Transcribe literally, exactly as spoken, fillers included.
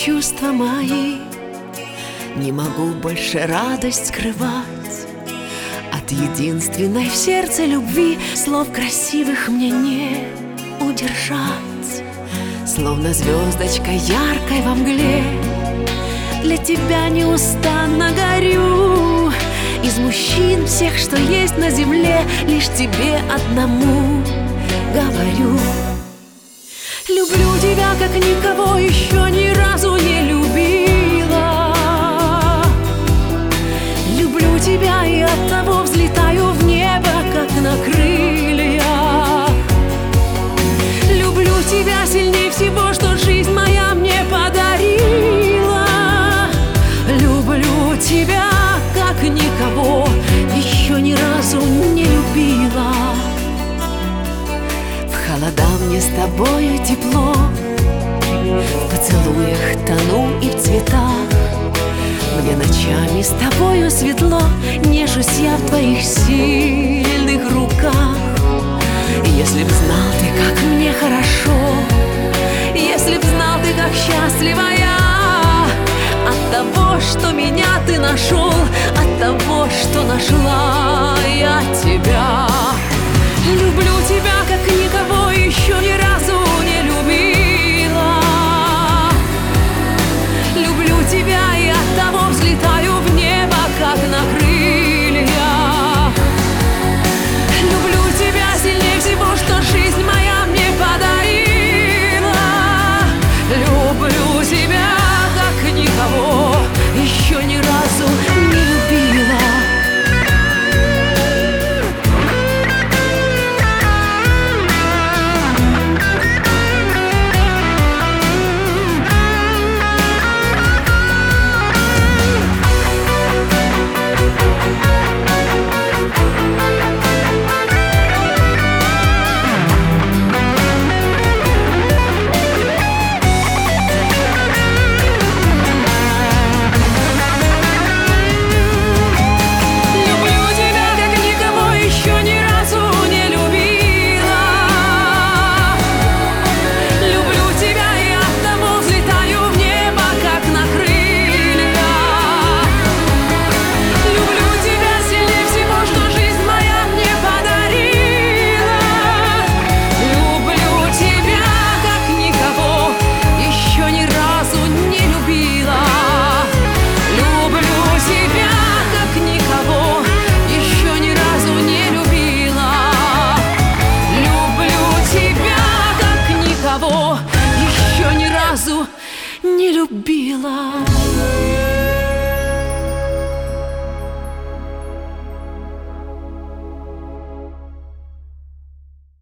чувства мои. Не могу больше радость скрывать от единственной в сердце любви. Слов красивых мне не удержать. Словно звездочка яркой во мгле, для тебя неустанно горю. Из мужчин всех, что есть на земле, лишь тебе одному говорю: люблю тебя, как никого еще ни разу не любила. Люблю тебя, и оттого взлетаю в небо, как на крыльях. Люблю тебя сильнее всего, что жизнь моя мне подарила. Люблю тебя, как никого еще ни разу не любила. В холода мне с тобою тепло, в поцелуях тону и в цветах. Мне ночами с тобою светло, нежусь я в твоих сильных руках. Если б знал ты, как мне хорошо, если б знал ты, как счастлива я от того, что меня ты нашел, от того, что нашла я тебя. Люблю тебя, как никого еще ни разу не любила. Люблю тебя, и оттого взлетаю в небо, как на крыльях. Люблю тебя сильнее всего, что жизнь моя мне подарила. Люблю тебя, как никого еще ни разу не любила. Еще ни разу не любила.